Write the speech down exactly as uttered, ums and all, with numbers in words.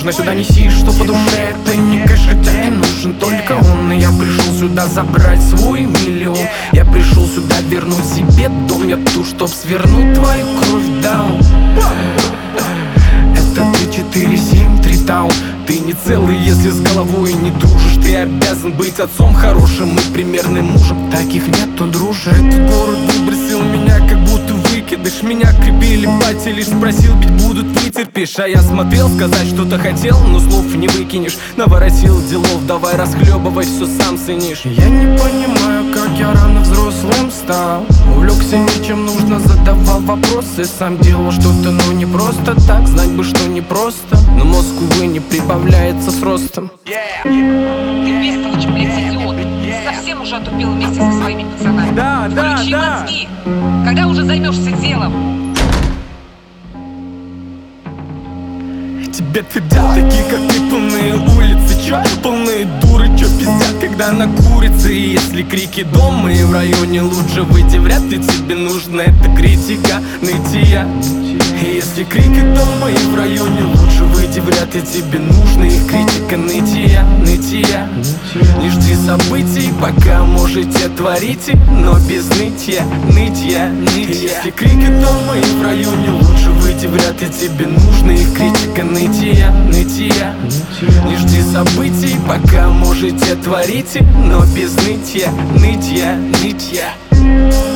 нужно сюда неси, что по душе. Это не кэш, хотя и нужен только он. И я пришел сюда забрать свой миллион. Я пришел сюда вернуть себе дом. Я тут, чтоб свернуть твою кровь даун. Это три четыре семь три таун. Ты не целый, если с головой не дружишь. Ты обязан быть отцом хорошим и примерным мужем. Таких нету, друже. Этот город выбросил меня, как будто выкидыш. Меня крепили бати, лишь спросил, бить будут, не терпишь. А я смотрел, сказать что-то хотел, но слов не выкинешь. Наворотил делов, давай расхлебывай, все сам ценишь. Я не понимаю, как я рано взрослым стал. Увлекся ничем, нужно, задавал вопросы. Сам делал что-то, но не просто так. Знать бы, что не просто, но мозг, увы, не прибавляется с ростом. Ты бестолочь, блядь, идиот. Совсем уже отупил вместе со своими пацанами. Да, да, Включи да. мозги. Когда уже займешься делом? Тебе твердят такие, как ты, полные улицы. Чё? Полные дуры, чё пиздят, когда на курице. И если крики дома и в районе лучше выйти, вряд ли тебе нужна эта критика, нытья. И если крики дома и в районе лучше выйти, вряд ли тебе нужна их критика, нытья, нытья. Не жди событий, пока можете творите, но без нытья, нытья, нытья. Если крики дома и в районе лучше выйти, вряд ли тебе нужна их критика, нытья, нытья. Не жди событий, пока можете творите, но без нытья, нытья, нытья.